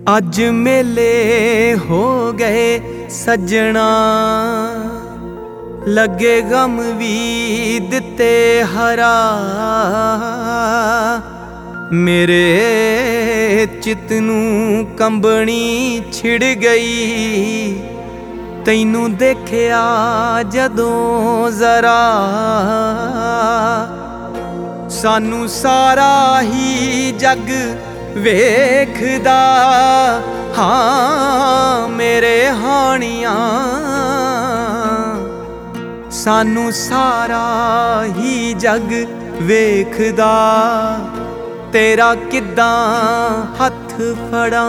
अज मेले हो गए सजना, लगे गम भी दिते हरा। मेरे चित नू कंबनी छिड़ गई, तैनू देखिया जदों जरा। सानू सारा ही जग वेखदा, हाँ मेरे हानिया। सानू सारा ही जग वेखदा, तेरा किद्दां हथ फड़ां।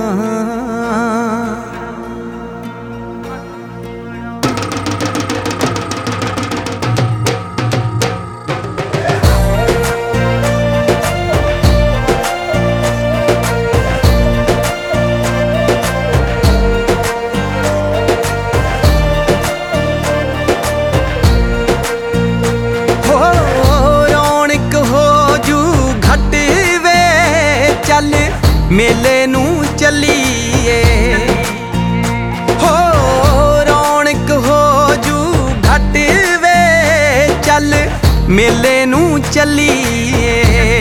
मेले नू चलीए हो, रौनक हो जू घट वे। चल मेले नू चलीए,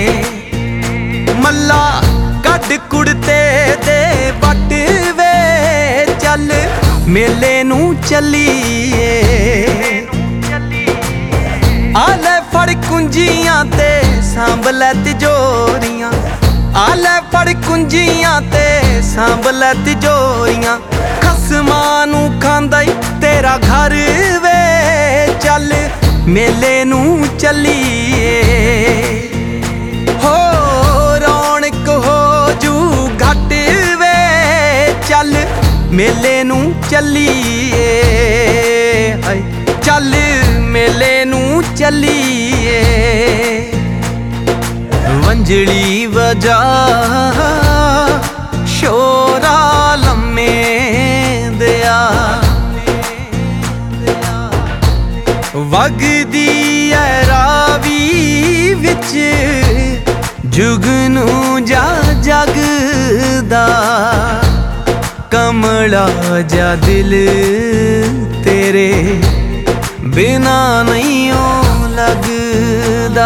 मल्ला कड कुड़ते दे बट वे। चल मेले नू चलीए, आले फड़ कुंजियां ते सांभ लै तिजोरियां। आले फड़ कुंजियां ते सांभ लै तिजोरियां। खसमां नू खांदा ई तेरा घर वे। चल मेले नू चलीए हो, रौनक हो जू घट वे। चल मेले नू चलीए, चल मेले नू चलीए। वंजड़ी वजा शोरा लम्मे दिया, वगदी ऐ रावी विच जुगनू जा जगदा। कमला जा दिल तेरे बिना नहीं ओ लगदा।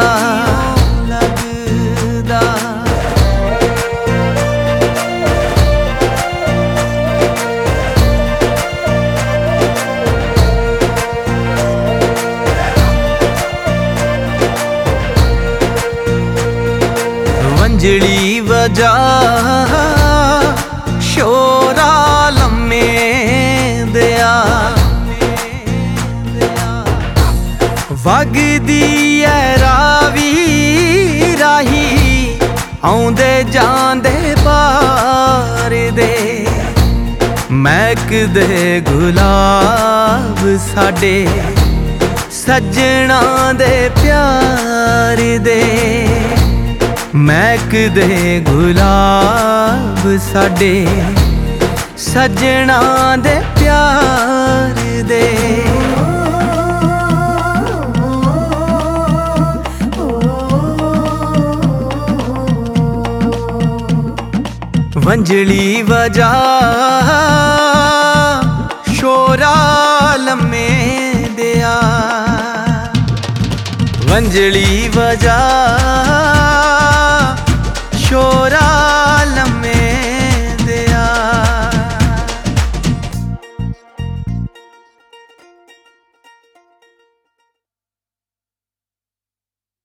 वंजड़ी वजा शोरा लम्मे दिया, वगदी ऐ रावी राही। आउंदे जांदे पार दे महकदे गुलाब साडे, सजना दे प्यार दे। महकदे गुलाब साडे, सजना दे प्यार दे। वंजड़ी वजा शोरा लम्मे दिया, वंजड़ी वजा शोरा